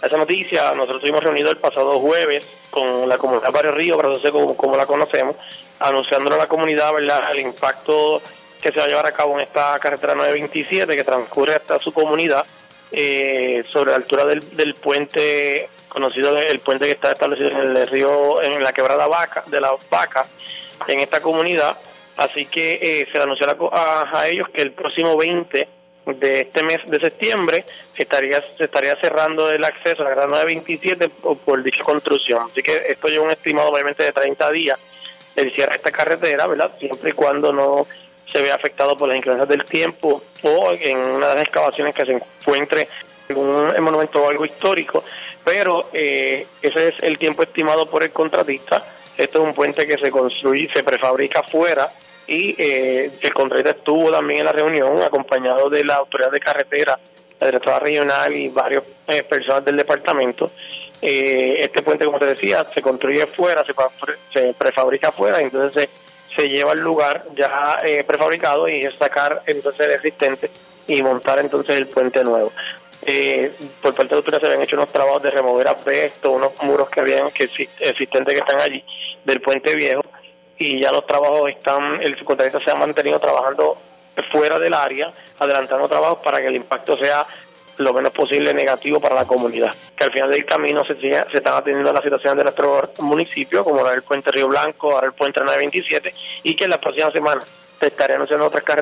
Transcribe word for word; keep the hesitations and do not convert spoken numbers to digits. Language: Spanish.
a esa noticia. Nosotros estuvimos reunidos el pasado jueves con la comunidad Barrio Río, para entonces como, como la conocemos, anunciándole a la comunidad, ¿verdad?, el impacto que se va a llevar a cabo en esta carretera nueve veintisiete que transcurre hasta su comunidad, eh, sobre la altura del, del puente conocido, el puente que está establecido en el río, en la quebrada Vaca, de la Vaca, en esta comunidad. Así que eh, se le anunció a, a, a ellos que el próximo veinte de este mes de septiembre se estaría se estaría cerrando el acceso a la carretera nueve veintisiete por, por dicha construcción. Así que esto lleva un estimado obviamente de treinta días el cierre de esta carretera, ¿verdad?, siempre y cuando no se vea afectado por las inclemencias del tiempo o en una de las excavaciones que se encuentre en un monumento o algo histórico, pero eh, ese es el tiempo estimado por el contratista. Esto es un puente que se construye, se prefabrica afuera, y eh, el contratista estuvo también en la reunión acompañado de la autoridad de carretera, la directora regional y varios eh, personas del departamento. Eh, este puente, como te decía, se construye afuera, se, se prefabrica afuera, y entonces se se lleva al lugar ya eh, prefabricado y es sacar entonces el existente y montar entonces el puente nuevo. Eh, por parte de la autoridad se habían hecho unos trabajos de remover asbesto, unos muros que habían que existentes que están allí del puente viejo, y ya los trabajos están, el subcontratista se ha mantenido trabajando fuera del área, adelantando trabajos para que el impacto sea lo menos posible negativo para la comunidad. Que al final del camino se, sigue, se están atendiendo las situaciones de nuestro municipio, como ahora el puente Río Blanco, ahora el puente nueve veintisiete, y que en las próximas semanas se estarán anunciando otras carreteras